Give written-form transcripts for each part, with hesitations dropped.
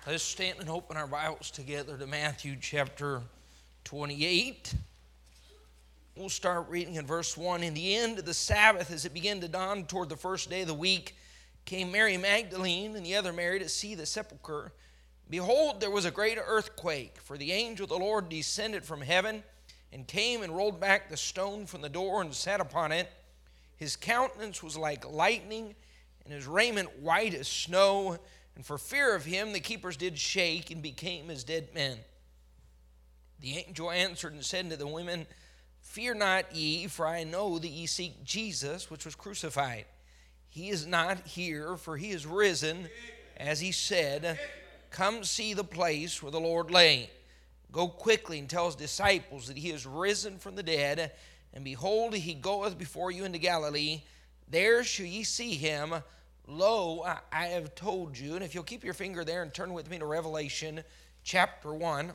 Let's stand and open our Bibles together to Matthew chapter 28. We'll start reading in verse 1. In the end of the Sabbath, as it began to dawn toward the first day of the week, came Mary Magdalene and the other Mary to see the sepulchre. Behold, there was a great earthquake, for the angel of the Lord descended from heaven and came and rolled back the stone from the door and sat upon it. His countenance was like lightning, and his raiment white as snow. And for fear of him, the keepers did shake and became as dead men. The angel answered and said to the women, Fear not ye, for I know that ye seek Jesus, which was crucified. He is not here, for he is risen, as he said. Come see the place where the Lord lay. Go quickly and tell his disciples that he is risen from the dead. And behold, he goeth before you into Galilee. There shall ye see him. Lo, I have told you. And if you'll keep your finger there and turn with me to Revelation chapter 1.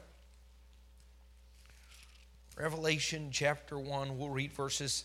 Revelation chapter 1, we'll read verses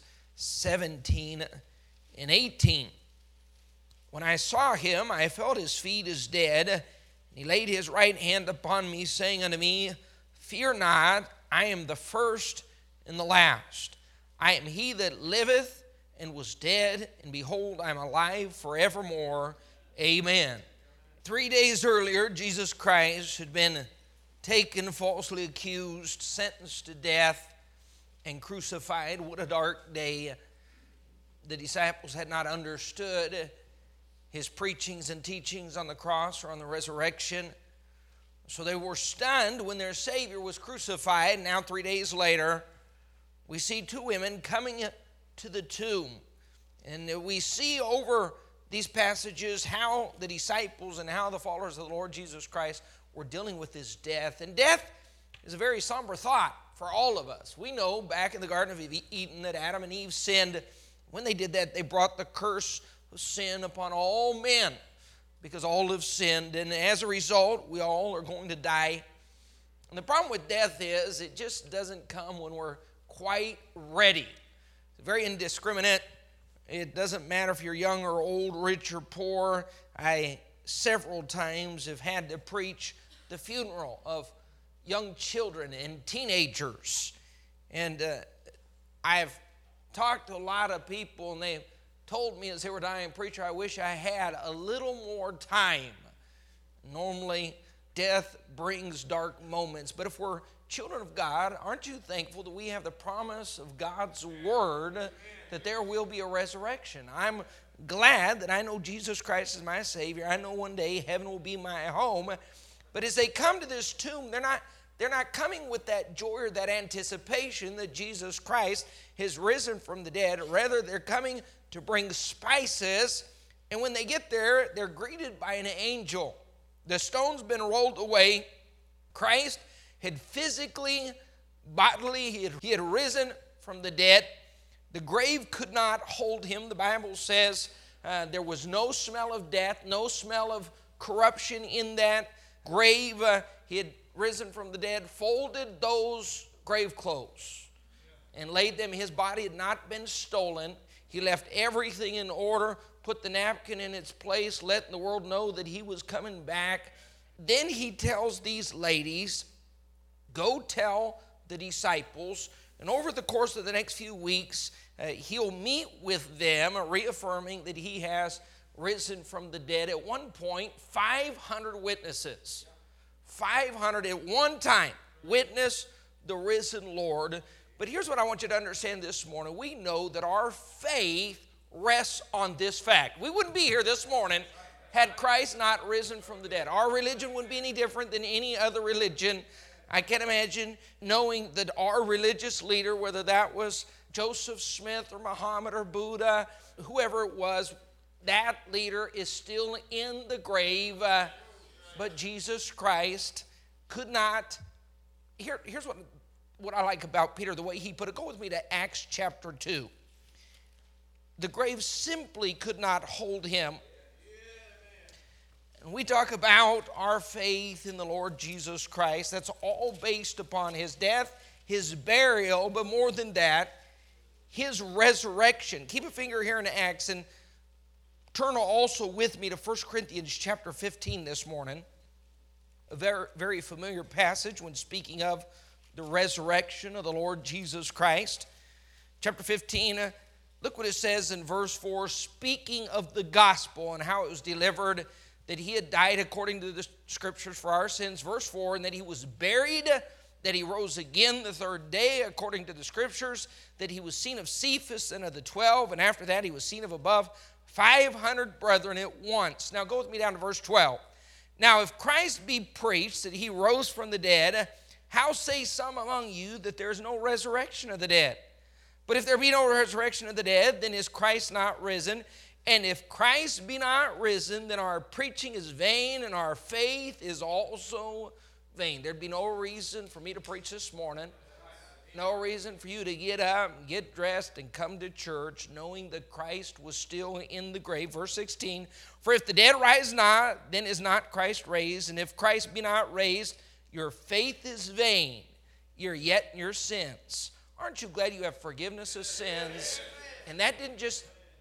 17 and 18. When I saw him, I felt his feet as dead. And he laid his right hand upon me, saying unto me, Fear not, I am the first and the last. I am he that liveth and was dead, and behold, I am alive forevermore. Amen. 3 days earlier, Jesus Christ had been taken, falsely accused, sentenced to death, and crucified. What a dark day. The disciples had not understood his preachings and teachings on the cross or on the resurrection. So they were stunned when their Savior was crucified. Now 3 days later, we see two women coming to the tomb. And we see over these passages how the disciples and how the followers of the Lord Jesus Christ were dealing with his death. And death is a very somber thought for all of us. We know back in the Garden of Eden that Adam and Eve sinned. When they did that, they brought the curse of sin upon all men because all have sinned. And as a result, we all are going to die. And the problem with death is it just doesn't come when we're quite ready. It's very indiscriminate. It doesn't matter if you're young or old, rich or poor. I several times have had to preach the funeral of young children and teenagers. And I've talked to a lot of people, and they've told me as they were dying, Preacher, I wish I had a little more time. Normally, death brings dark moments. But if we're children of God, aren't you thankful that we have the promise of God's word that there will be a resurrection? I'm glad that I know Jesus Christ is my Savior. I know one day heaven will be my home. But as they come to this tomb, they're not coming with that joy or that anticipation that Jesus Christ has risen from the dead. Rather, they're coming to bring spices. And when they get there, they're greeted by an angel. The stone's been rolled away. Christ had physically, bodily, he had risen from the dead. The grave could not hold him. The Bible says there was no smell of death, no smell of corruption in that grave. He had risen from the dead, folded those grave clothes and laid them. His body had not been stolen. He left everything in order, put the napkin in its place, letting the world know that he was coming back. Then he tells these ladies, Go tell the disciples. And over the course of the next few weeks, he'll meet with them, reaffirming that he has risen from the dead. At one point, 500 witnesses, 500 at one time, witness the risen Lord. But here's what I want you to understand this morning. We know that our faith rests on this fact. We wouldn't be here this morning had Christ not risen from the dead. Our religion wouldn't be any different than any other religion. I can't imagine knowing that our religious leader, whether that was Joseph Smith or Muhammad or Buddha, whoever it was, that leader is still in the grave. But Jesus Christ could not. Here's what I like about Peter, the way he put it. Go with me to Acts chapter 2. The grave simply could not hold him. And we talk about our faith in the Lord Jesus Christ. That's all based upon his death, his burial, but more than that, his resurrection. Keep a finger here in Acts and turn also with me to 1 Corinthians chapter 15 this morning. a very, very familiar passage when speaking of the resurrection of the Lord Jesus Christ. Chapter 15, look what it says in verse 4, speaking of the gospel and how it was delivered, that he had died according to the scriptures for our sins. Verse 4, and that he was buried, that he rose again the third day according to the scriptures, that he was seen of Cephas and of the 12, and after that he was seen of above 500 brethren at once. Now go with me down to verse 12. Now if Christ be preached that he rose from the dead, how say some among you that there is no resurrection of the dead? But if there be no resurrection of the dead, then is Christ not risen? And if Christ be not risen, then our preaching is vain, and our faith is also vain. There'd be no reason for me to preach this morning. No reason for you to get up, and get dressed, and come to church knowing that Christ was still in the grave. Verse 16, for if the dead rise not, then is not Christ raised. And if Christ be not raised, your faith is vain. You're yet in your sins. Aren't you glad you have forgiveness of sins? And that didn't just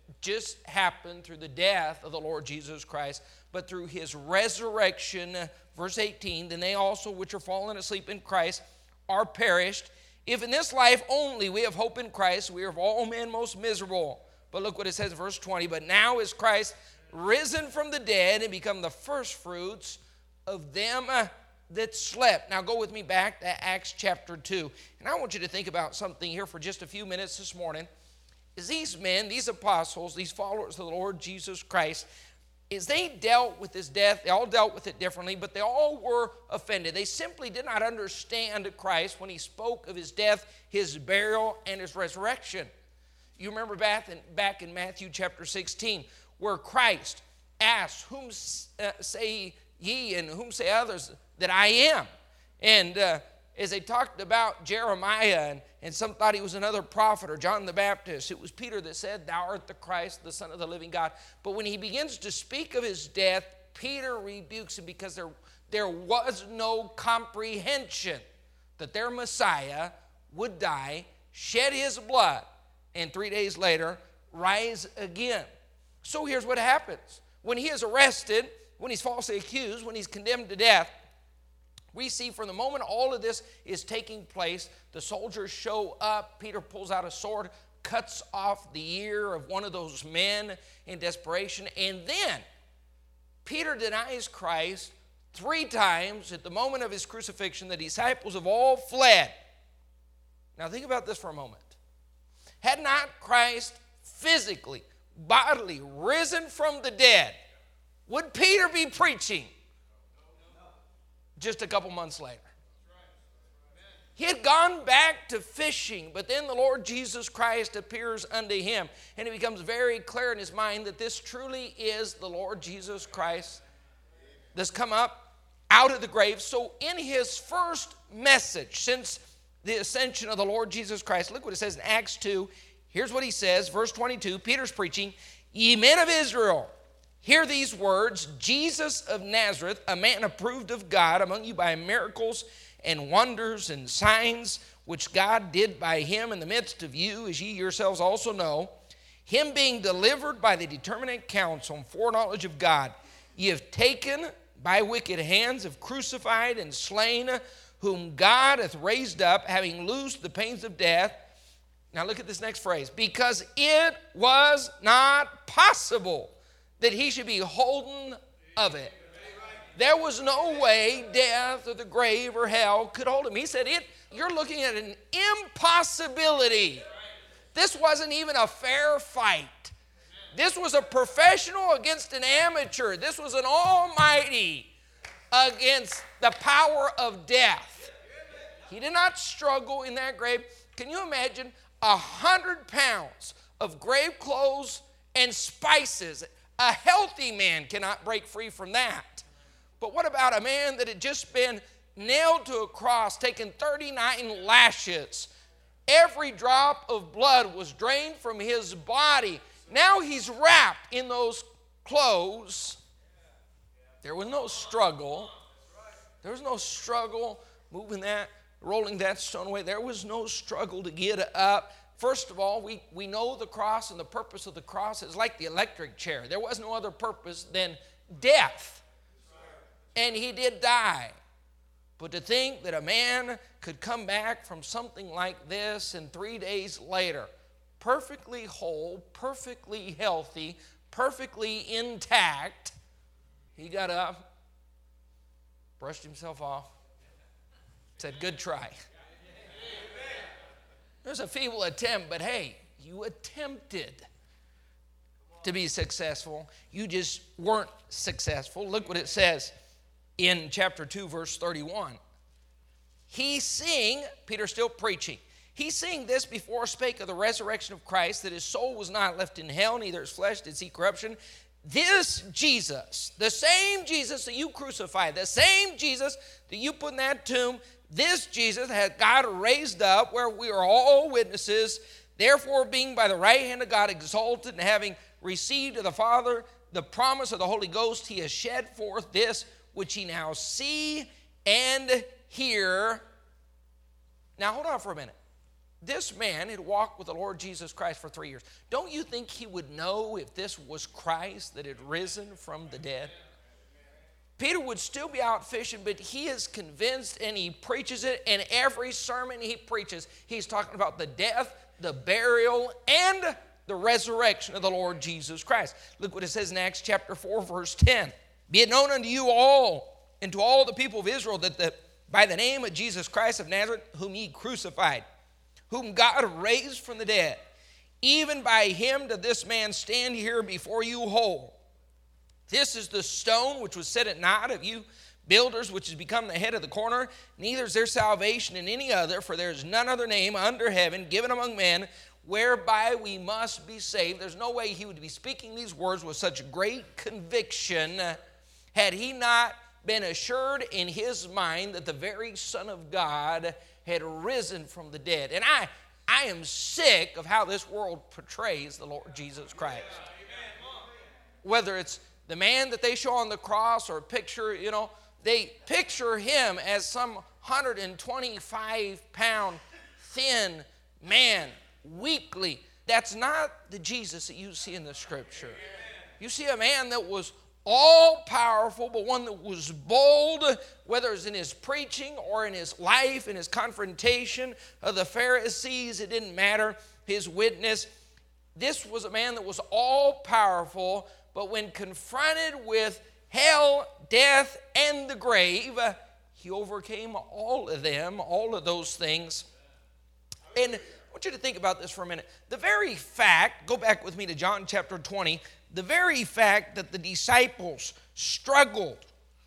happen through the death of the Lord Jesus Christ, but through his resurrection. Verse 18, then they also which are fallen asleep in Christ are perished. If in this life only we have hope in Christ, we are of all men most miserable. But look what it says in verse 20, but now is Christ risen from the dead and become the firstfruits of them that slept. Now go with me back to Acts chapter 2. And I want you to think about something here for just a few minutes this morning. Is these men, these apostles, these followers of the Lord Jesus Christ, as they dealt with his death, they all dealt with it differently, but they all were offended. They simply did not understand Christ when he spoke of his death, his burial, and his resurrection. You remember back in Matthew chapter 16, where Christ asked, whom say ye and whom say others that I am? And as they talked about Jeremiah, and some thought he was another prophet or John the Baptist, it was Peter that said, thou art the Christ, the Son of the living God. But when he begins to speak of his death, Peter rebukes him because there was no comprehension that their Messiah would die, shed his blood, and 3 days later rise again. So here's what happens. When he is arrested, when he's falsely accused, when he's condemned to death, we see from the moment all of this is taking place, the soldiers show up, Peter pulls out a sword, cuts off the ear of one of those men in desperation, and then Peter denies Christ 3 times at the moment of his crucifixion. The disciples have all fled. Now think about this for a moment. Had not Christ physically, bodily risen from the dead, would Peter be preaching just a couple months later? He had gone back to fishing, but then the Lord Jesus Christ appears unto him, and it becomes very clear in his mind that this truly is the Lord Jesus Christ that's come up out of the grave. So in his first message since the ascension of the Lord Jesus Christ, look what it says in Acts 2. Here's what he says, verse 22, Peter's preaching, ye men of Israel, hear these words, Jesus of Nazareth, a man approved of God among you by miracles and wonders and signs, which God did by him in the midst of you, as ye yourselves also know, him being delivered by the determinate counsel and foreknowledge of God, ye have taken by wicked hands, have crucified and slain, whom God hath raised up, having loosed the pains of death. Now look at this next phrase, because it was not possible that he should be holden of it. There was no way death or the grave or hell could hold him. He said, you're looking at an impossibility. This wasn't even a fair fight. This was a professional against an amateur. This was an almighty against the power of death. He did not struggle in that grave. Can you imagine 100 pounds of grave clothes and spices? A healthy man cannot break free from that. But what about a man that had just been nailed to a cross, taken 39 lashes? Every drop of blood was drained from his body. Now he's wrapped in those clothes. There was no struggle. There was no struggle moving that, rolling that stone away. There was no struggle to get up. First of all, we know the cross, and the purpose of the cross is like the electric chair. There was no other purpose than death. and he did die. But to think that a man could come back from something like this and 3 days later, perfectly whole, perfectly healthy, perfectly intact, he got up, brushed himself off, said, good try. It was a feeble attempt, but hey, you attempted to be successful. You just weren't successful. Look what it says in chapter 2, verse 31. He seeing, Peter's still preaching, he seeing this before spake of the resurrection of Christ, that his soul was not left in hell, neither his flesh did see corruption. This Jesus, the same Jesus that you crucified, the same Jesus that you put in that tomb, this Jesus had God raised up, where we are all witnesses. Therefore, being by the right hand of God exalted, and having received of the Father the promise of the Holy Ghost, he has shed forth this which ye now see and hear. Now, hold on for a minute. This man had walked with the Lord Jesus Christ for 3 years. Don't you think he would know if this was Christ that had risen from the dead? Peter would still be out fishing, but he is convinced, and he preaches it. And every sermon he preaches, he's talking about the death, the burial, and the resurrection of the Lord Jesus Christ. Look what it says in Acts chapter 4, verse 10. Be it known unto you all, and to all the people of Israel, that by the name of Jesus Christ of Nazareth, whom ye crucified, whom God raised from the dead, even by him doth this man stand here before you whole. This is the stone which was set at naught of you builders, which has become the head of the corner. Neither is there salvation in any other, for there is none other name under heaven given among men whereby we must be saved. There's no way he would be speaking these words with such great conviction had he not been assured in his mind that the very Son of God had risen from the dead. And I am sick of how this world portrays the Lord Jesus Christ. Whether it's the man that they show on the cross, or a picture, they picture him as some 125-pound thin man, weakly. That's not the Jesus that you see in the Scripture. You see a man that was all-powerful, but one that was bold, whether it's in his preaching or in his life, in his confrontation of the Pharisees. It didn't matter, his witness. This was a man that was all-powerful, but when confronted with hell, death, and the grave, he overcame all of them, all of those things. And I want you to think about this for a minute. The very fact, go back with me to John chapter 20, the very fact that the disciples struggled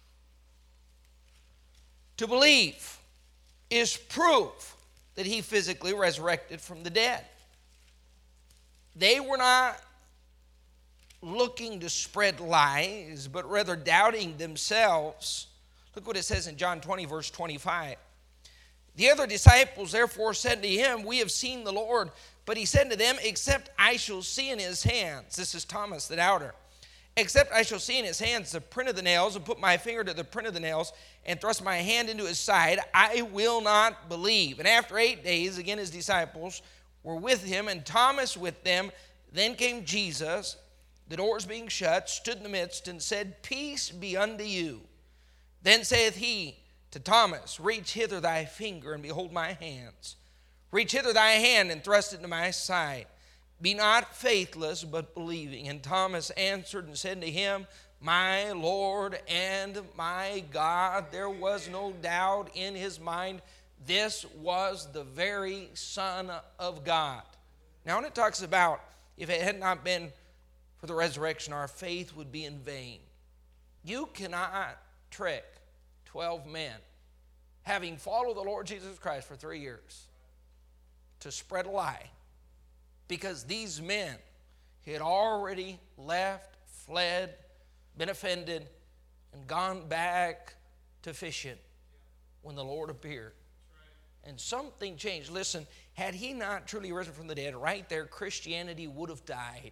to believe is proof that he physically resurrected from the dead. They were not looking to spread lies, but rather doubting themselves. Look what it says in John 20, verse 25. The other disciples therefore said to him, we have seen the Lord. But he said to them, except I shall see in his hands, this is Thomas the doubter, except I shall see in his hands the print of the nails, and put my finger to the print of the nails, and thrust my hand into his side, I will not believe. And after 8 days, again his disciples were with him, and Thomas with them. Then came Jesus, the doors being shut, stood in the midst, and said, peace be unto you. Then saith he to Thomas, reach hither thy finger, and behold my hands. Reach hither thy hand, and thrust it into my side. Be not faithless, but believing. And Thomas answered and said to him, my Lord and my God. There was no doubt in his mind. This was the very Son of God. Now, when it talks about if it had not been for the resurrection, our faith would be in vain. You cannot trick 12 men, having followed the Lord Jesus Christ for 3 years, to spread a lie, because these men had already left, fled, been offended, and gone back to fishing when the Lord appeared. And something changed. Listen, had he not truly risen from the dead, right there, Christianity would have died.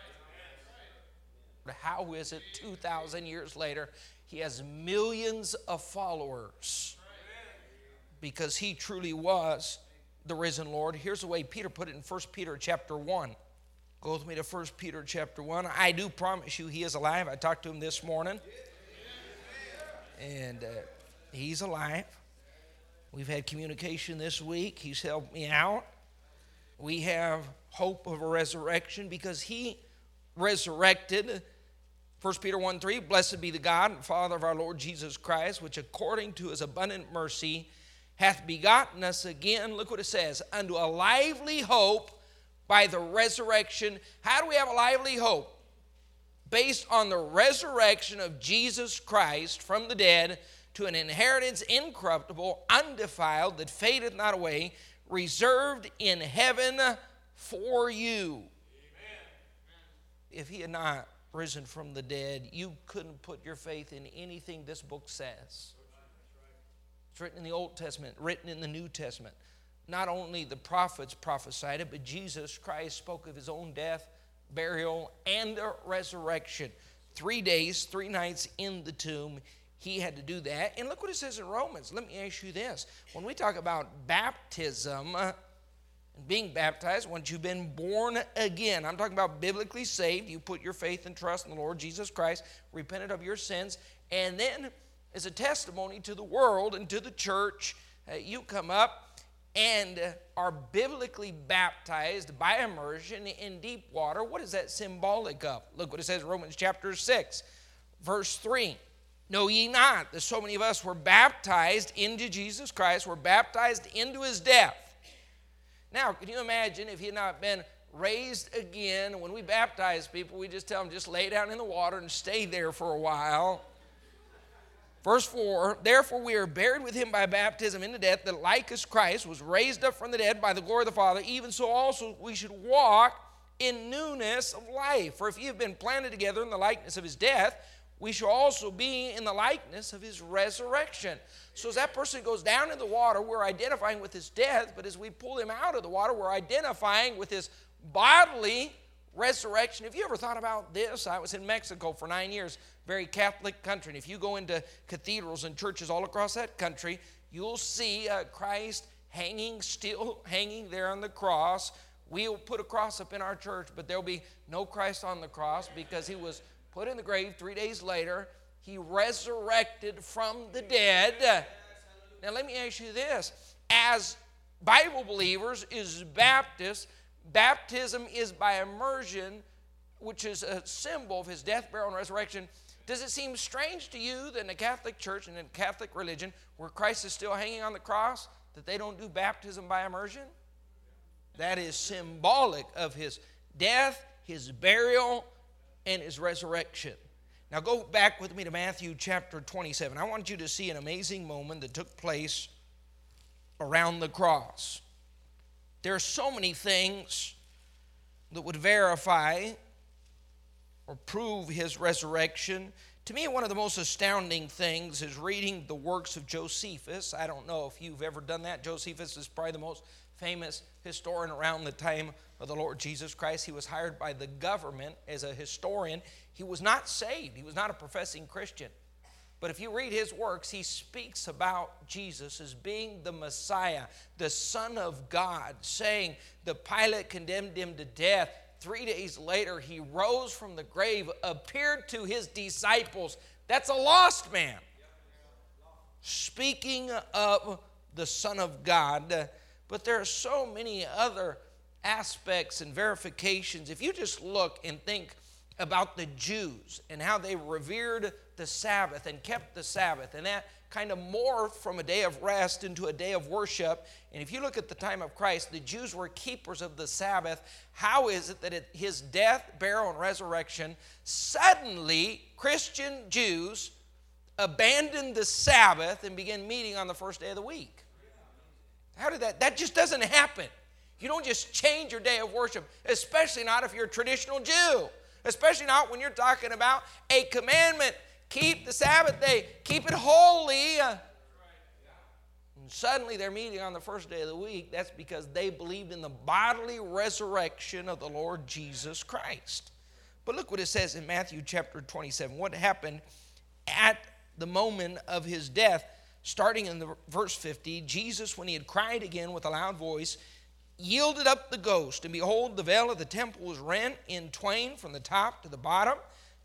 But how is it 2,000 years later, he has millions of followers? Because he truly was the risen Lord. Here's the way Peter put it in 1 Peter chapter 1. Go with me to 1 Peter chapter 1. I do promise you he is alive. I talked to him this morning. And he's alive. We've had communication this week. He's helped me out. We have hope of a resurrection because he resurrected. 1 Peter 1:3, blessed be the God and Father of our Lord Jesus Christ, which according to his abundant mercy hath begotten us again, look what it says, unto a lively hope by the resurrection. How do we have a lively hope? Based on the resurrection of Jesus Christ from the dead to an inheritance incorruptible, undefiled, that fadeth not away, reserved in heaven for you. Amen. If he had not risen from the dead, you couldn't put your faith in anything this book says. It's written in the Old Testament, written in the New Testament. Not only the prophets prophesied it, but Jesus Christ spoke of his own death, burial, and resurrection. 3 days, 3 nights in the tomb. He had to do that. And look what it says in Romans. Let me ask you this. When we talk about baptism and being baptized, once you've been born again, I'm talking about biblically saved. You put your faith and trust in the Lord Jesus Christ, repented of your sins, and then as a testimony to the world and to the church, you come up and are biblically baptized by immersion in deep water. What is that symbolic of? Look what it says in Romans chapter 6, verse 3. Know ye not that so many of us were baptized into Jesus Christ, were baptized into his death? Now, can you imagine if he had not been raised again? When we baptize people, we just tell them, just lay down in the water and stay there for a while. Verse 4, therefore we are buried with him by baptism into death, that like as Christ was raised up from the dead by the glory of the Father, even so also we should walk in newness of life. For if ye have been planted together in the likeness of his death, we shall also be in the likeness of his resurrection. So as that person goes down in the water, we're identifying with his death, but as we pull him out of the water, we're identifying with his bodily resurrection. Have you ever thought about this? I was in Mexico for 9 years, very Catholic country. And if you go into cathedrals and churches all across that country, you'll see Christ still hanging there on the cross. We'll put a cross up in our church, but there'll be no Christ on the cross because he was put in the grave 3 days later. He resurrected from the dead. Now let me ask you this. As Bible believers, as Baptists, baptism is by immersion, which is a symbol of his death, burial, and resurrection. Does it seem strange to you that in the Catholic Church and in Catholic religion, where Christ is still hanging on the cross, that they don't do baptism by immersion? That is symbolic of his death, his burial, and his resurrection. Now go back with me to Matthew chapter 27. I want you to see an amazing moment that took place around the cross. There are so many things that would verify or prove his resurrection. To me, one of the most astounding things is reading the works of Josephus. I don't know if you've ever done that. Josephus is probably the most famous historian around the time of the Lord Jesus Christ. He was hired by the government as a historian. He was not saved. He was not a professing Christian. But if you read his works, he speaks about Jesus as being the Messiah, the Son of God, saying that Pilate condemned him to death. 3 days later, he rose from the grave, appeared to his disciples. That's a lost man. Speaking of the Son of God. But there are so many other aspects and verifications. If you just look and think about the Jews and how they revered the Sabbath and kept the Sabbath, and that kind of morphed from a day of rest into a day of worship. And if you look at the time of Christ, the Jews were keepers of the Sabbath. How is it that at his death, burial, and resurrection, suddenly Christian Jews abandoned the Sabbath and began meeting on the first day of the week? How did that? That just doesn't happen. You don't just change your day of worship, especially not if you're a traditional Jew. Especially not when you're talking about a commandment. Keep the Sabbath day. Keep it holy. And suddenly they're meeting on the first day of the week. That's because they believed in the bodily resurrection of the Lord Jesus Christ. But look what it says in Matthew chapter 27. What happened at the moment of his death? Starting in the verse 50, Jesus, when he had cried again with a loud voice, yielded up the ghost, and behold, the veil of the temple was rent in twain from the top to the bottom,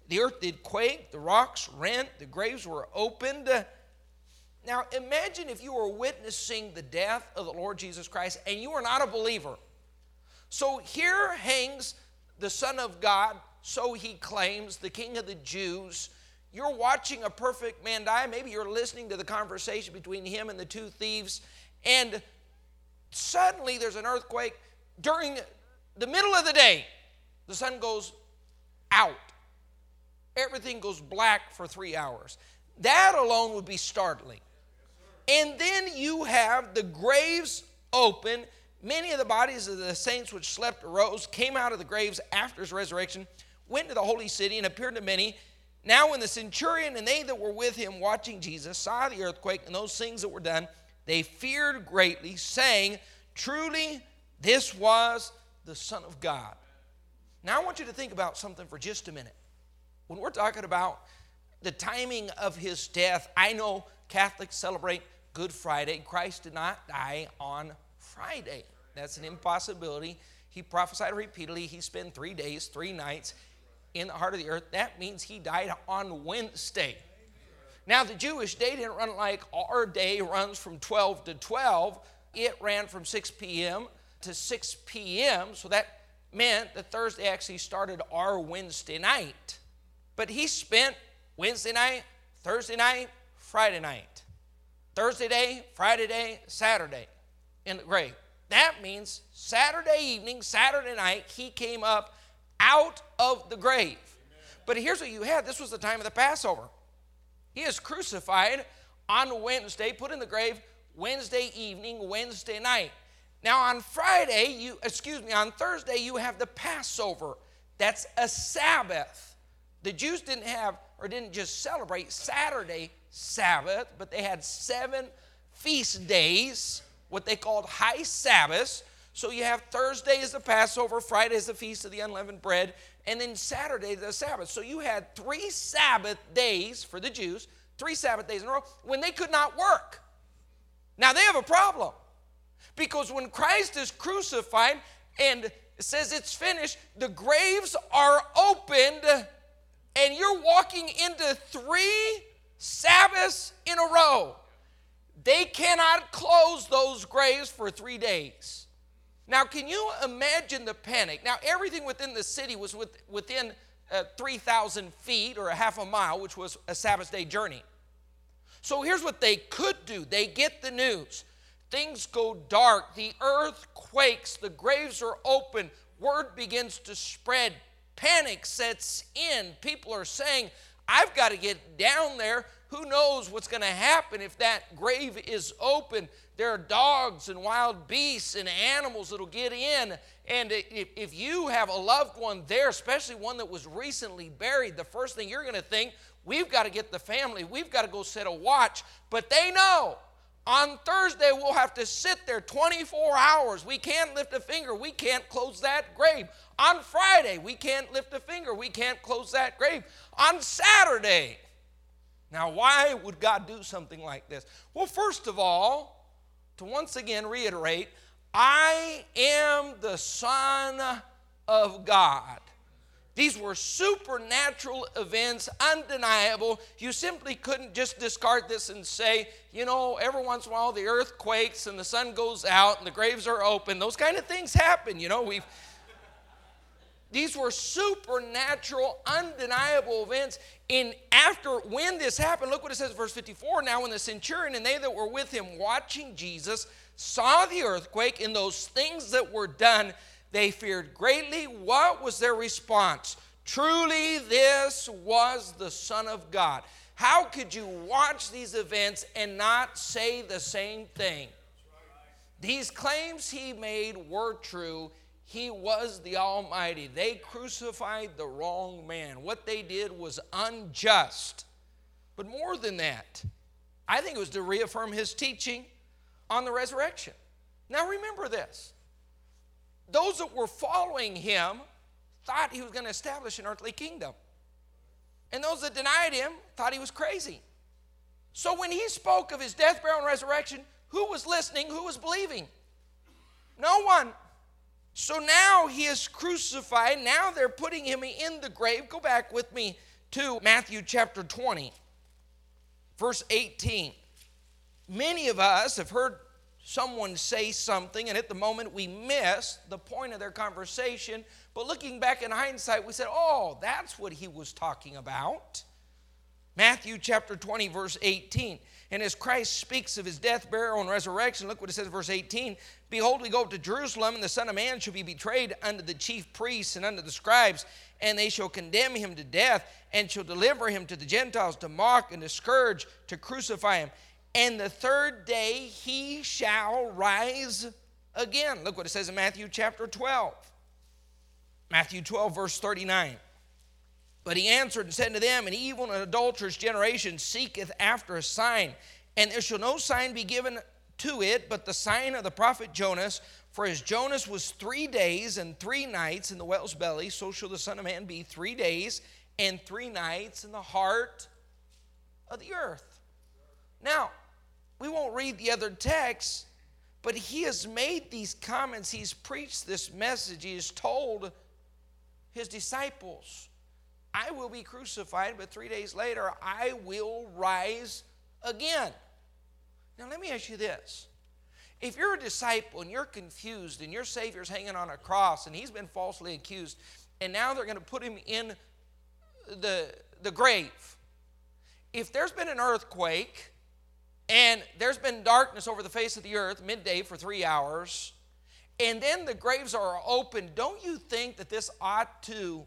The earth did quake, the rocks rent, the graves were opened. Now imagine if you were witnessing the death of the Lord Jesus Christ and you were not a believer. So here hangs the Son of God, so he claims, the King of the Jews. You're watching a perfect man die. Maybe you're listening to the conversation between him and the two thieves, and suddenly there's an earthquake. During the middle of the day, the sun goes out. Everything goes black for 3 hours. That alone would be startling. And then you have the graves open. Many of the bodies of the saints which slept arose, came out of the graves after his resurrection, went to the holy city and appeared to many. Now when the centurion and they that were with him watching Jesus saw the earthquake and those things that were done, they feared greatly, saying, truly this was the Son of God. Now I want you to think about something for just a minute. When we're talking about the timing of his death, I know Catholics celebrate Good Friday. Christ did not die on Friday. That's an impossibility. He prophesied repeatedly. He spent 3 days, 3 nights in the heart of the earth. That means he died on Wednesday. Now, the Jewish day didn't run like our day runs from 12 to 12. It ran from 6 p.m. to 6 p.m., so that meant that Thursday actually started our Wednesday night. But he spent Wednesday night, Thursday night, Friday night. Thursday day, Friday day, Saturday in the grave. That means Saturday evening, Saturday night, he came up out of the grave. But here's what you had. This was the time of the Passover. He is crucified on Wednesday, put in the grave Wednesday evening, Wednesday night. Now on on Thursday, you have the Passover. That's a Sabbath. The Jews didn't just celebrate Saturday Sabbath, but they had 7 feast days, what they called high Sabbaths. So you have Thursday is the Passover, Friday is the Feast of the Unleavened Bread, and then Saturday is the Sabbath. So you had 3 Sabbath days for the Jews, 3 Sabbath days in a row, when they could not work. Now they have a problem, because when Christ is crucified and it says it's finished, the graves are opened, and you're walking into 3 Sabbaths in a row. They cannot close those graves for 3 days. Now, can you imagine the panic? Now, everything within the city was within 3,000 feet or a half a mile, which was a Sabbath day journey. So here's what they could do. They get the news. Things go dark. The earth quakes. The graves are open. Word begins to spread. Panic sets in. People are saying, I've got to get down there. Who knows what's going to happen if that grave is open? There are dogs and wild beasts and animals that'll get in. And if you have a loved one there, especially one that was recently buried, the first thing you're going to think, we've got to get the family. We've got to go set a watch. But they know on Thursday we'll have to sit there 24 hours. We can't lift a finger. We can't close that grave. On Friday, we can't lift a finger. We can't close that grave. On Saturday. Now, why would God do something like this? Well, first of all, to once again reiterate, I am the Son of God. These were supernatural events, undeniable. You simply couldn't just discard this and say, every once in a while the earth quakes and the sun goes out and the graves are open. Those kind of things happen, These were supernatural, undeniable events. And when this happened, look what it says in verse 54. Now when the centurion and they that were with him watching Jesus saw the earthquake and those things that were done, they feared greatly. What was their response? Truly this was the Son of God. How could you watch these events and not say the same thing? These claims he made were true. He was the Almighty. They crucified the wrong man. What they did was unjust. But more than that, I think it was to reaffirm his teaching on the resurrection. Now remember this. Those that were following him thought he was going to establish an earthly kingdom. And those that denied him thought he was crazy. So when he spoke of his death, burial, and resurrection, who was listening? Who was believing? No one. So now he is crucified. Now they're putting him in the grave. Go back with me to Matthew chapter 20, verse 18. Many of us have heard someone say something, and at the moment we miss the point of their conversation. But looking back in hindsight, we said, oh, that's what he was talking about. Matthew chapter 20, verse 18. And as Christ speaks of his death, burial, and resurrection, look what it says in verse 18. Behold, we go up to Jerusalem, and the Son of Man shall be betrayed unto the chief priests and unto the scribes, and they shall condemn him to death, and shall deliver him to the Gentiles to mock and to scourge, to crucify him. And the third day he shall rise again. Look what it says in Matthew chapter 12. Matthew 12, verse 39. But he answered and said to them, an evil and adulterous generation seeketh after a sign, and there shall no sign be given to it but the sign of the prophet Jonas. For as Jonas was 3 days and 3 nights in the whale's belly, so shall the Son of Man be 3 days and 3 nights in the heart of the earth. Now, we won't read the other texts, but he has made these comments. He's preached this message. He has told his disciples, I will be crucified, but 3 days later I will rise again. Now let me ask you this. If you're a disciple and you're confused and your Savior's hanging on a cross and he's been falsely accused, and now they're going to put him in the grave. If there's been an earthquake and there's been darkness over the face of the earth midday for 3 hours, and then the graves are open, don't you think that this ought to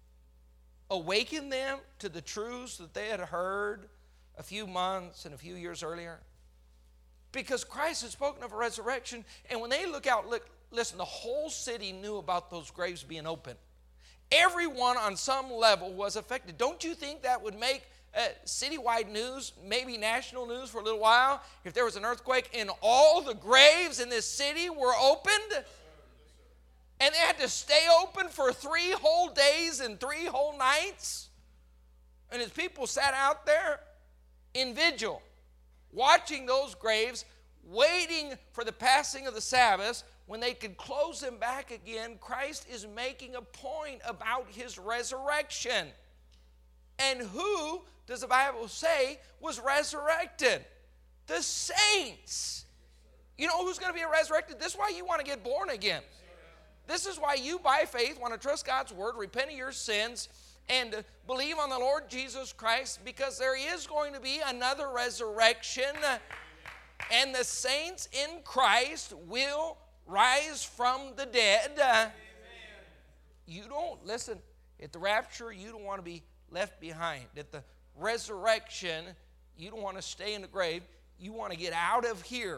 awaken them to the truths that they had heard a few months and a few years earlier? Because Christ had spoken of a resurrection, and when they look out, listen, the whole city knew about those graves being open. Everyone on some level was affected. Don't you think that would make citywide news, maybe national news for a little while, if there was an earthquake and all the graves in this city were opened? And they had to stay open for 3 whole days and 3 whole nights? And as people sat out there in vigil, watching those graves, waiting for the passing of the Sabbath, when they could close them back again, Christ is making a point about his resurrection. And who does the Bible say was resurrected? The saints. You know who's going to be resurrected? This is why you want to get born again. This is why you, by faith, want to trust God's word, repent of your sins, and believe on the Lord Jesus Christ, because there is going to be another resurrection, and the saints in Christ will rise from the dead. You don't, listen, at the rapture, you don't want to be left behind. At the resurrection, you don't want to stay in the grave. You want to get out of here.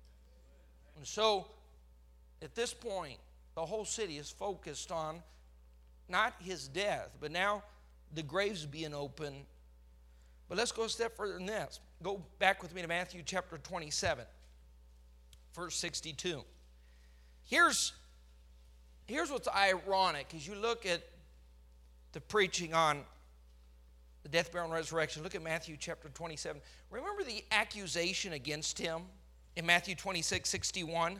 And so, at this point, the whole city is focused on not his death, but now the graves being open. But let's go a step further than this. Go back with me to Matthew chapter 27, verse 62. Here's what's ironic. As you look at the preaching on the death, burial, and resurrection, look at Matthew chapter 27. Remember the accusation against him in Matthew 26:61?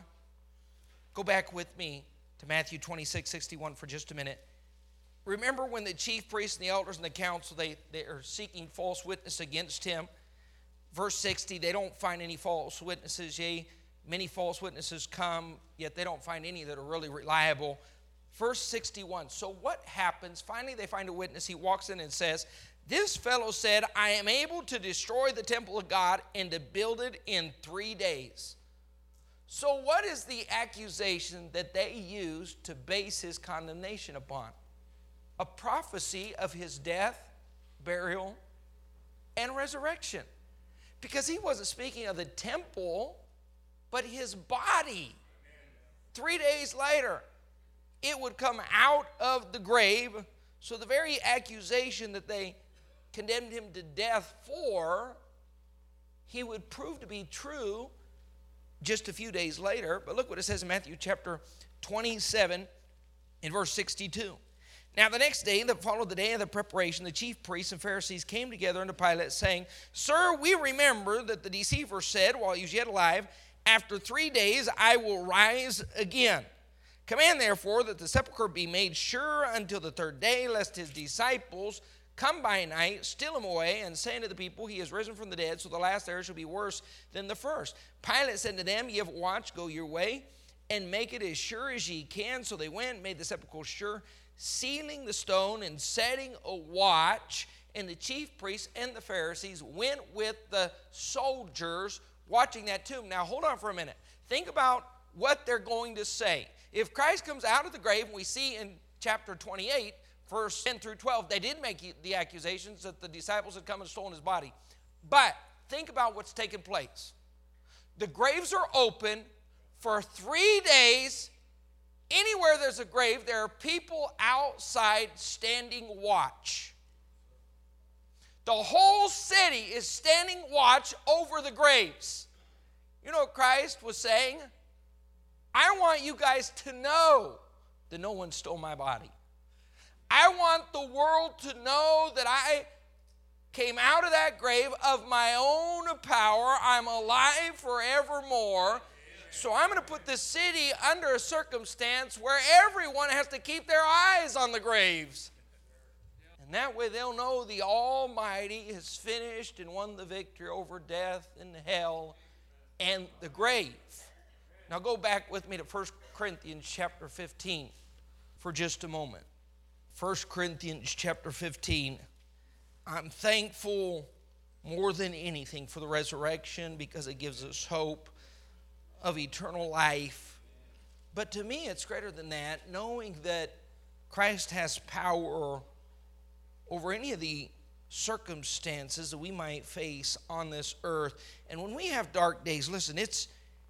Go back with me to Matthew 26:61 for just a minute. Remember when the chief priests and the elders and the council, they are seeking false witness against him. Verse 60, they don't find any false witnesses. Yea, many false witnesses come, yet they don't find any that are really reliable. Verse 61, so what happens? Finally, they find a witness. He walks in and says, this fellow said, I am able to destroy the temple of God and to build it in 3 days. So what is the accusation that they used to base his condemnation upon? A prophecy of his death, burial, and resurrection. Because he wasn't speaking of the temple, but his body. 3 days later, it would come out of the grave. So the very accusation that they condemned him to death for, he would prove to be true just a few days later. But look what it says in Matthew chapter 27 in verse 62. Now the next day that followed the day of the preparation, the chief priests and Pharisees came together unto Pilate, saying, Sir, we remember that the deceiver said, while he was yet alive, after 3 days I will rise again. Command therefore that the sepulchre be made sure until the 3rd day, lest his disciples come by night, steal him away, and saying to the people, he is risen from the dead, so the last hour shall be worse than the first. Pilate said to them, ye have watched, go your way, and make it as sure as ye can. So they went, made the sepulchre sure, sealing the stone and setting a watch. And the chief priests and the Pharisees went with the soldiers watching that tomb. Now hold on for a minute. Think about what they're going to say. If Christ comes out of the grave, and we see in chapter 28, verse 10 through 12, they did make the accusations that the disciples had come and stolen his body. But think about what's taken place. The graves are open for 3 days. Anywhere there's a grave, there are people outside standing watch. The whole city is standing watch over the graves. You know what Christ was saying? I want you guys to know that no one stole my body. I want the world to know that I came out of that grave of my own power. I'm alive forevermore. So I'm going to put this city under a circumstance where everyone has to keep their eyes on the graves. And that way they'll know the Almighty has finished and won the victory over death and hell and the grave. Now go back with me to 1 Corinthians chapter 15 for just a moment. 1 Corinthians chapter 15. I'm thankful more than anything for the resurrection because it gives us hope of eternal life. But to me, it's greater than that, knowing that Christ has power over any of the circumstances that we might face on this earth. And when we have dark days, listen, as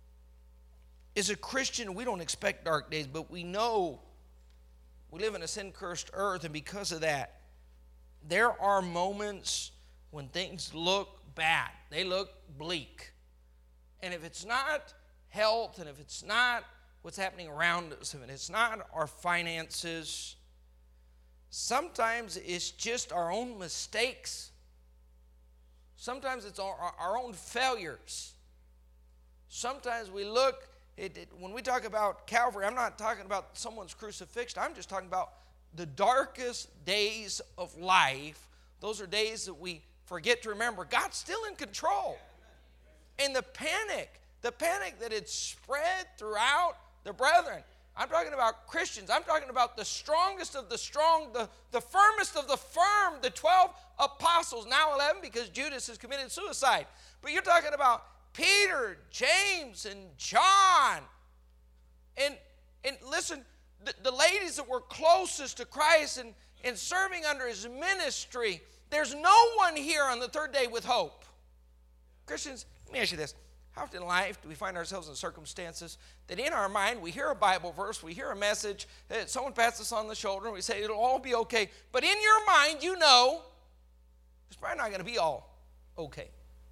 a Christian, we don't expect dark days, but we know we live in a sin-cursed earth, and because of that, there are moments when things look bad. They look bleak. And if it's not health, and if it's not what's happening around us, if it's not our finances, sometimes it's just our own mistakes. Sometimes it's our own failures. Sometimes we look, when we talk about Calvary, I'm not talking about someone's crucifixion. I'm just talking about the darkest days of life. Those are days that we forget to remember. God's still in control. And the panic that had spread throughout the brethren. I'm talking about Christians. I'm talking about the strongest of the strong, the firmest of the firm, the 12 apostles, now 11 because Judas has committed suicide. But you're talking about Peter, James, and John. And listen, the ladies that were closest to Christ and serving under his ministry, there's no one here on the third day with hope. Christians, let me ask you this. How often in life do we find ourselves in circumstances that in our mind we hear a Bible verse, we hear a message, someone pats us on the shoulder, and we say it'll all be okay. But in your mind you know it's probably not going to be all okay.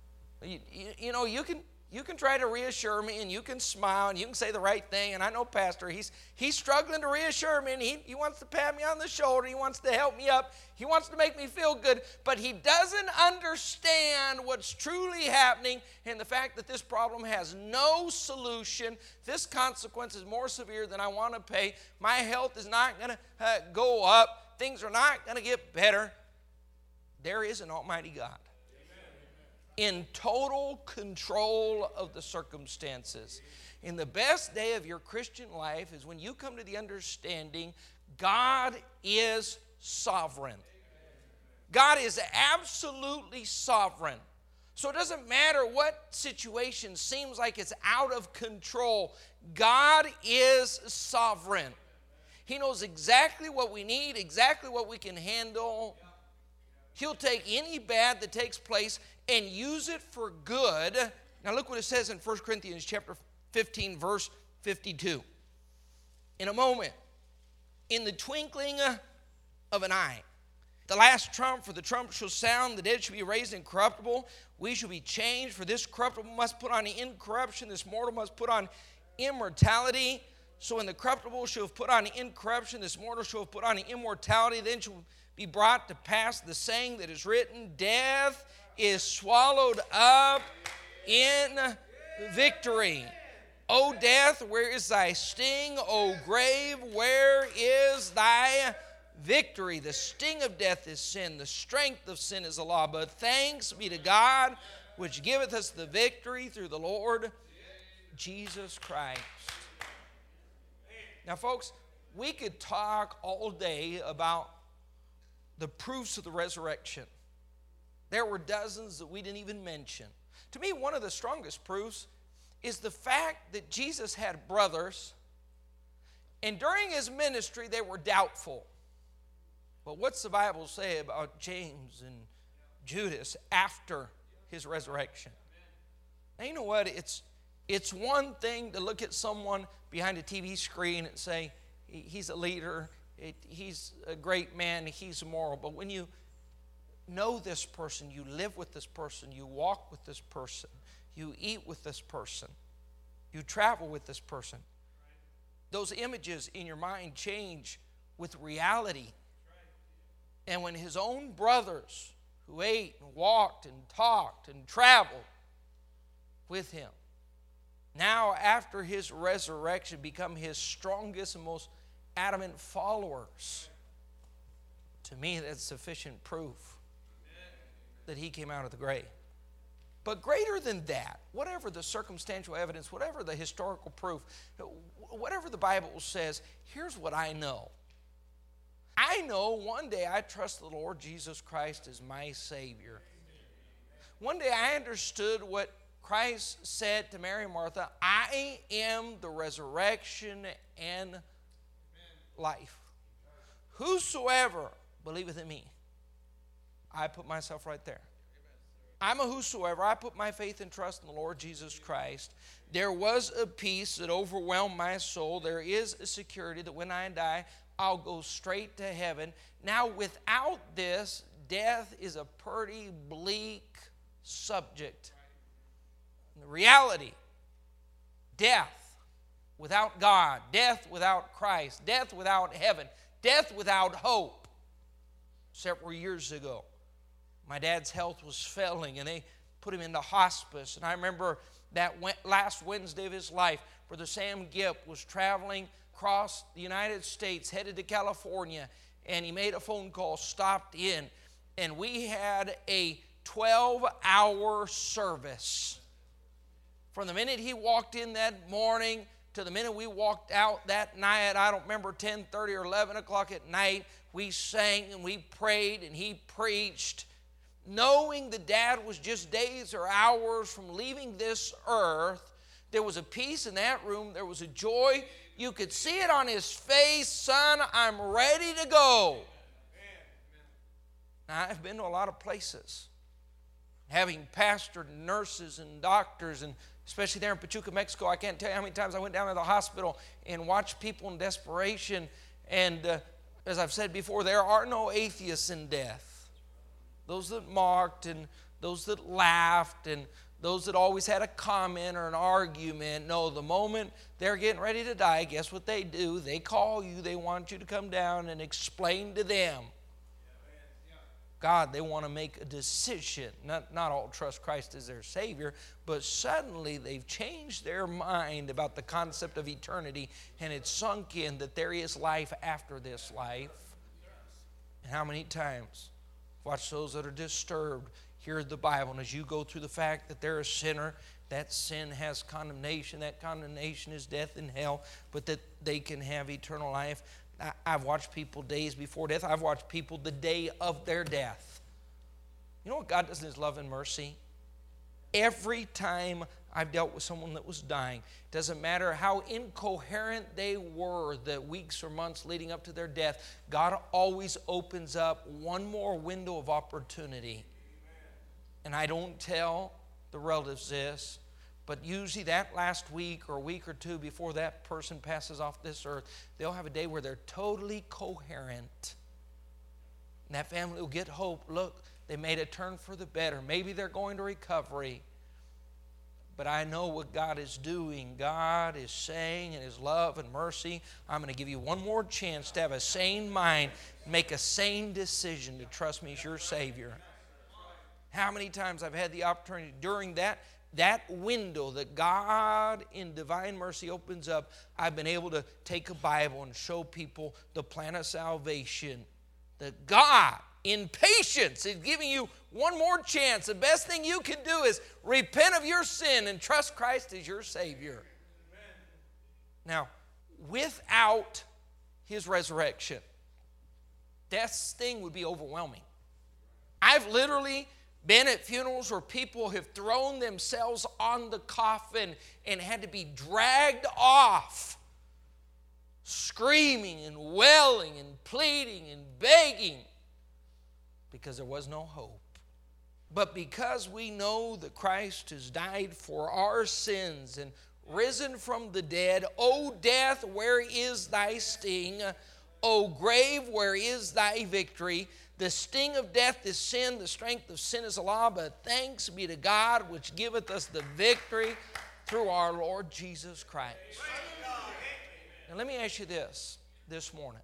You know, you can try to reassure me, and you can smile, and you can say the right thing. And I know Pastor, he's struggling to reassure me, and he wants to pat me on the shoulder. He wants to help me up. He wants to make me feel good. But he doesn't understand what's truly happening and the fact that this problem has no solution. This consequence is more severe than I want to pay. My health is not going to go up. Things are not going to get better. There is an almighty God in total control of the circumstances. And the best day of your Christian life is when you come to the understanding God is sovereign. God is absolutely sovereign. So it doesn't matter what situation seems like it's out of control. God is sovereign. He knows exactly what we need, exactly what we can handle. He'll take any bad that takes place and use it for good. Now look what it says in 1 Corinthians chapter 15, verse 52. In a moment, in the twinkling of an eye, the last trump, for the trump shall sound, the dead shall be raised incorruptible, we shall be changed, for this corruptible must put on incorruption, this mortal must put on immortality. So when the corruptible shall have put on incorruption, this mortal shall have put on immortality, then shall be brought to pass the saying that is written, death is swallowed up in victory. O death, where is thy sting? O grave, where is thy Victory, the sting of death is sin. The strength of sin is the law. But thanks be to God, which giveth us the victory through the Lord Jesus Christ. Now, folks, we could talk all day about the proofs of the resurrection. There were dozens that we didn't even mention. To me, one of the strongest proofs is the fact that Jesus had brothers, and during his ministry they were doubtful. But what's the Bible say about James and Judas after his resurrection? Now, you know what? It's one thing to look at someone behind a TV screen and say, he's a leader, he's a great man, he's moral. But when you know this person, you live with this person, you walk with this person, you eat with this person, you travel with this person, those images in your mind change with reality. And when his own brothers who ate and walked and talked and traveled with him, now after his resurrection become his strongest and most adamant followers, to me that's sufficient proof that he came out of the grave. But greater than that, whatever the circumstantial evidence, whatever the historical proof, whatever the Bible says, here's what I know. I know one day I trust the Lord Jesus Christ as my Savior. One day I understood what Christ said to Mary and Martha, I am the resurrection and life. Whosoever believeth in me. I put myself right there. I'm a whosoever. I put my faith and trust in the Lord Jesus Christ. There was a peace that overwhelmed my soul. There is a security that when I die, I'll go straight to heaven. Now, without this, death is a pretty bleak subject. The reality, death without God, death without Christ, death without heaven, death without hope. Several years ago, my dad's health was failing, and they put him into hospice. And I remember that last Wednesday of his life, Brother Sam Gipp was traveling across the United States, headed to California, and he made a phone call, stopped in, and we had a 12-hour service. From the minute he walked in that morning to the minute we walked out that night, I don't remember, 10:30 or 11 o'clock at night, we sang and we prayed and he preached, knowing that Dad was just days or hours from leaving this earth. There was a peace in that room. There was a joy. You could see it on his face. Son, I'm ready to go. Now, I've been to a lot of places, having pastored nurses and doctors, and especially there in Pachuca, Mexico. I can't tell you how many times I went down to the hospital and watched people in desperation. And as I've said before, there are no atheists in death. Those that mocked and those that laughed and those that always had a comment or an argument. No, the moment they're getting ready to die, guess what they do? They call you. They want you to come down and explain to them. God, they want to make a decision. Not all trust Christ as their Savior, but suddenly they've changed their mind about the concept of eternity, and it's sunk in that there is life after this life. And how many times watch those that are disturbed hear the Bible, and as you go through the fact that they're a sinner, that sin has condemnation, that condemnation is death and hell, but that they can have eternal life. I've watched people days before death. I've watched people the day of their death. You know what God does in His love and mercy? Every time I've dealt with someone that was dying, doesn't matter how incoherent they were the weeks or months leading up to their death, God always opens up one more window of opportunity. And I don't tell the relatives this, but usually that last week or a week or two before that person passes off this earth, they'll have a day where they're totally coherent. And that family will get hope. Look, they made a turn for the better. Maybe they're going to recovery. But I know what God is doing. God is saying in His love and mercy, I'm going to give you one more chance to have a sane mind, make a sane decision to trust me as your Savior. How many times I've had the opportunity during that window that God in divine mercy opens up, I've been able to take a Bible and show people the plan of salvation that God, in patience, is giving you one more chance. The best thing you can do is repent of your sin and trust Christ as your Savior. Now, without His resurrection, death's sting would be overwhelming. I've literally been at funerals where people have thrown themselves on the coffin and had to be dragged off, screaming and wailing and pleading and begging because there was no hope. But because we know that Christ has died for our sins and risen from the dead, O death, where is thy sting? O grave, where is thy victory? The sting of death is sin, the strength of sin is the law, but thanks be to God which giveth us the victory through our Lord Jesus Christ. Now let me ask you this morning.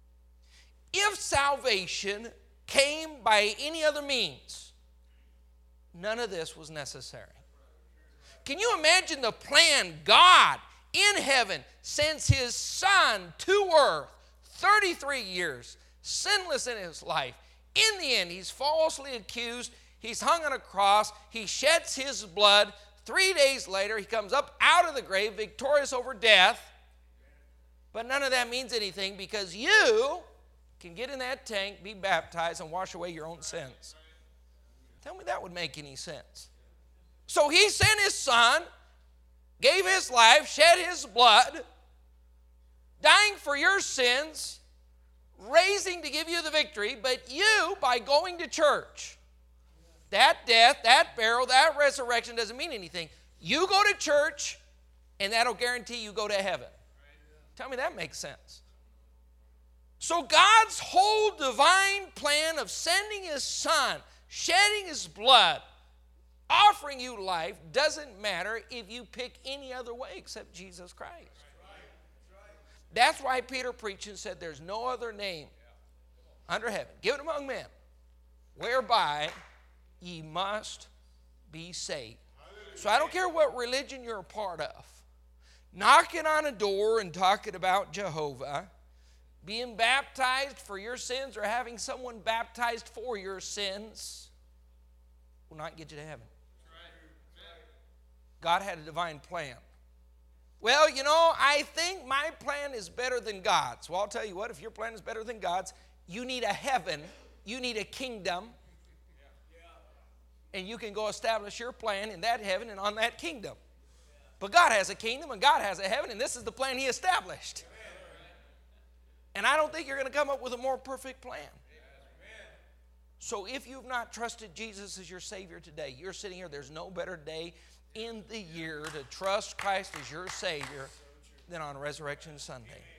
If salvation came by any other means, none of this was necessary. Can you imagine the plan? God in heaven sends His Son to earth, 33 years, sinless in His life. In the end, He's falsely accused. He's hung on a cross. He sheds His blood. 3 days later, He comes up out of the grave, victorious over death. But none of that means anything because you can get in that tank, be baptized, and wash away your own sins. Tell me that would make any sense. So He sent His Son, gave His life, shed His blood, dying for your sins, raising to give you the victory, but you, by going to church, that death, that burial, that resurrection doesn't mean anything. You go to church, and that'll guarantee you go to heaven. Tell me that makes sense. So God's whole divine plan of sending His Son, shedding His blood, offering you life, doesn't matter if you pick any other way except Jesus Christ. That's why Peter preached and said there's no other name under heaven, given among men, whereby ye must be saved. So I don't care what religion you're a part of. Knocking on a door and talking about Jehovah, being baptized for your sins or having someone baptized for your sins will not get you to heaven. God had a divine plan. Well, you know, I think my plan is better than God's. Well, I'll tell you what, if your plan is better than God's, you need a heaven, you need a kingdom, and you can go establish your plan in that heaven and on that kingdom. But God has a kingdom and God has a heaven, and this is the plan He established. And I don't think you're going to come up with a more perfect plan. So if you've not trusted Jesus as your Savior today, you're sitting here, there's no better day in the year to trust Christ as your Savior than on Resurrection Sunday.